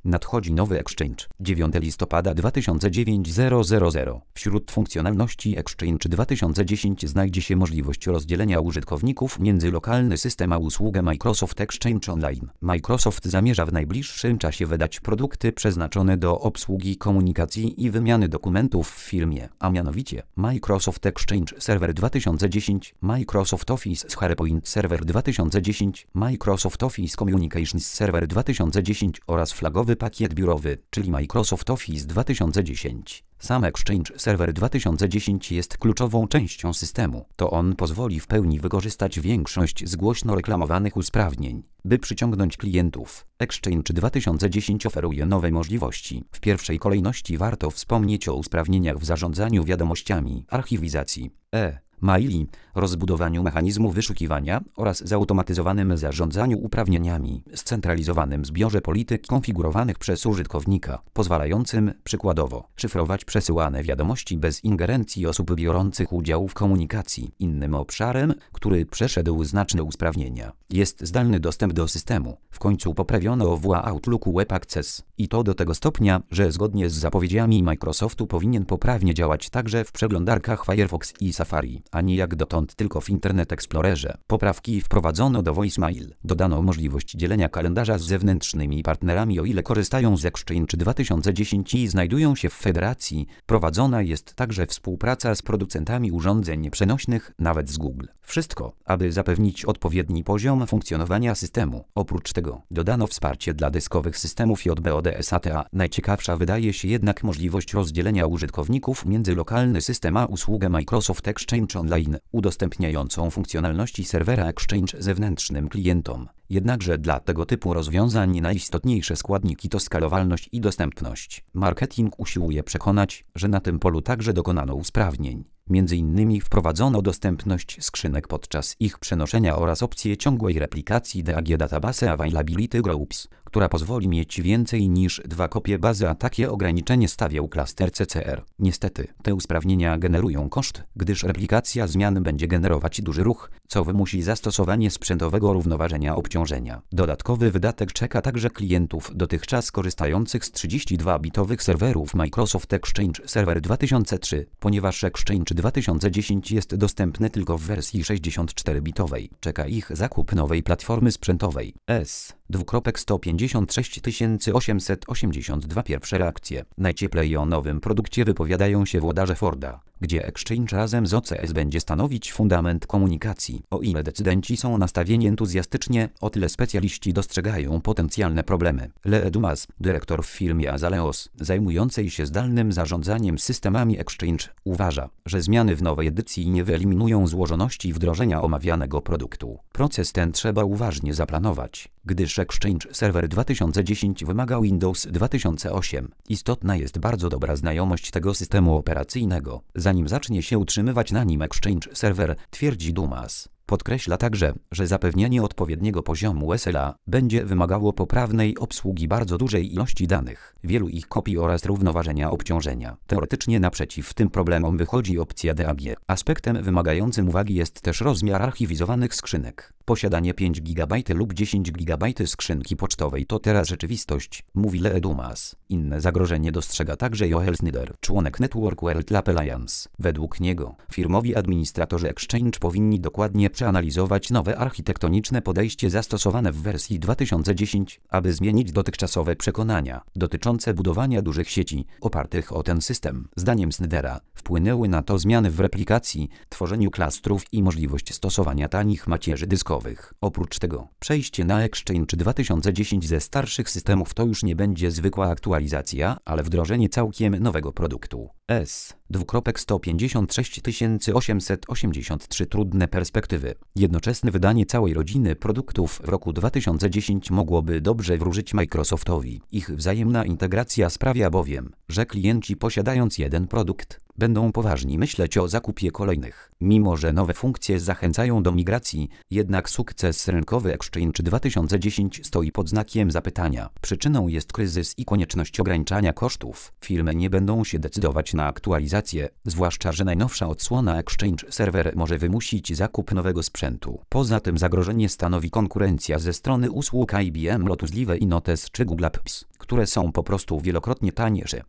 Nadchodzi nowy Exchange. 9 listopada 2009 Wśród funkcjonalności Exchange 2010 znajdzie się możliwość rozdzielenia użytkowników między lokalny system a usługę Microsoft Exchange Online. Microsoft zamierza w najbliższym czasie wydać produkty przeznaczone do obsługi komunikacji i wymiany dokumentów w firmie, a mianowicie Microsoft Exchange Server 2010, Microsoft Office SharePoint Server 2010, Microsoft Office Communications Server 2010 oraz flagowy pakiet biurowy, czyli Microsoft Office 2010. Sam Exchange Server 2010 jest kluczową częścią systemu. To on pozwoli w pełni wykorzystać większość z głośno reklamowanych usprawnień, by przyciągnąć klientów. Exchange 2010 oferuje nowe możliwości. W pierwszej kolejności warto wspomnieć o usprawnieniach w zarządzaniu wiadomościami, archiwizacji, maili, rozbudowaniu mechanizmu wyszukiwania oraz zautomatyzowanym zarządzaniu uprawnieniami, scentralizowanym zbiorze polityk konfigurowanych przez użytkownika, pozwalającym, przykładowo, szyfrować przesyłane wiadomości bez ingerencji osób biorących udział w komunikacji. Innym obszarem, który przeszedł znaczne usprawnienia, jest zdalny dostęp do systemu. W końcu poprawiono w Outlooku Web Access i to do tego stopnia, że zgodnie z zapowiedziami Microsoftu powinien poprawnie działać także w przeglądarkach Firefox i Safari, a nie jak dotąd tylko w Internet Explorerze. Poprawki wprowadzono do Voicemail. Dodano możliwość dzielenia kalendarza z zewnętrznymi partnerami, o ile korzystają z Exchange 2010 i znajdują się w federacji. Prowadzona jest także współpraca z producentami urządzeń przenośnych, nawet z Google. Wszystko, aby zapewnić odpowiedni poziom funkcjonowania systemu. Oprócz tego dodano wsparcie dla dyskowych systemów JBOD-SATA. Najciekawsza wydaje się jednak możliwość rozdzielenia użytkowników między lokalny system a usługę Microsoft Exchange Online, udostępniającą funkcjonalności serwera Exchange zewnętrznym klientom. Jednakże dla tego typu rozwiązań najistotniejsze składniki to skalowalność i dostępność. Marketing usiłuje przekonać, że na tym polu także dokonano usprawnień. Między innymi wprowadzono dostępność skrzynek podczas ich przenoszenia oraz opcję ciągłej replikacji DAG Database Availability Groups, która pozwoli mieć więcej niż 2 kopie bazy, a takie ograniczenie stawiał klaster CCR. Niestety, te usprawnienia generują koszt, gdyż replikacja zmian będzie generować duży ruch, co wymusi zastosowanie sprzętowego równoważenia obciążenia. Dodatkowy wydatek czeka także klientów dotychczas korzystających z 32-bitowych serwerów Microsoft Exchange Server 2003, ponieważ Exchange 2010 jest dostępny tylko w wersji 64-bitowej. Czeka ich zakup nowej platformy sprzętowej S256882. Pierwsze reakcje. Najcieplej o nowym produkcie wypowiadają się włodarze Forda, gdzie Exchange razem z OCS będzie stanowić fundament komunikacji. O ile decydenci są nastawieni entuzjastycznie, o tyle specjaliści dostrzegają potencjalne problemy. Lee Dumas, dyrektor w firmie Azaleos, zajmującej się zdalnym zarządzaniem systemami Exchange, uważa, że zmiany w nowej edycji nie wyeliminują złożoności wdrożenia omawianego produktu. Proces ten trzeba uważnie zaplanować, gdyż Exchange Server 2010 wymaga Windows 2008. Istotna jest bardzo dobra znajomość tego systemu operacyjnego, zanim zacznie się utrzymywać na nim Exchange Server, twierdzi Dumas. Podkreśla także, że zapewnienie odpowiedniego poziomu SLA będzie wymagało poprawnej obsługi bardzo dużej ilości danych, wielu ich kopii oraz równoważenia obciążenia. Teoretycznie naprzeciw tym problemom wychodzi opcja DAG. Aspektem wymagającym uwagi jest też rozmiar archiwizowanych skrzynek. Posiadanie 5 GB lub 10 GB skrzynki pocztowej to teraz rzeczywistość, mówi Lee Dumas. Inne zagrożenie dostrzega także Joel Snyder, członek Network World Lab Alliance. Według niego firmowi administratorzy Exchange powinni dokładnie przeanalizować nowe architektoniczne podejście zastosowane w wersji 2010, aby zmienić dotychczasowe przekonania dotyczące budowania dużych sieci opartych o ten system. Zdaniem Snydera wpłynęły na to zmiany w replikacji, tworzeniu klastrów i możliwość stosowania tanich macierzy dyskowych. Oprócz tego przejście na Exchange 2010 ze starszych systemów to już nie będzie zwykła aktualizacja, ale wdrożenie całkiem nowego produktu. S256883. Trudne perspektywy. Jednoczesne wydanie całej rodziny produktów w roku 2010 mogłoby dobrze wróżyć Microsoftowi. Ich wzajemna integracja sprawia bowiem, że klienci posiadając jeden produkt, będą poważnie myśleć o zakupie kolejnych. Mimo że nowe funkcje zachęcają do migracji, jednak sukces rynkowy Exchange 2010 stoi pod znakiem zapytania. Przyczyną jest kryzys i konieczność ograniczania kosztów. Firmy nie będą się decydować na aktualizację, zwłaszcza że najnowsza odsłona Exchange Server może wymusić zakup nowego sprzętu. Poza tym zagrożenie stanowi konkurencja ze strony usług IBM, Lotus Live i Notes czy Google Apps, które są po prostu wielokrotnie tańsze.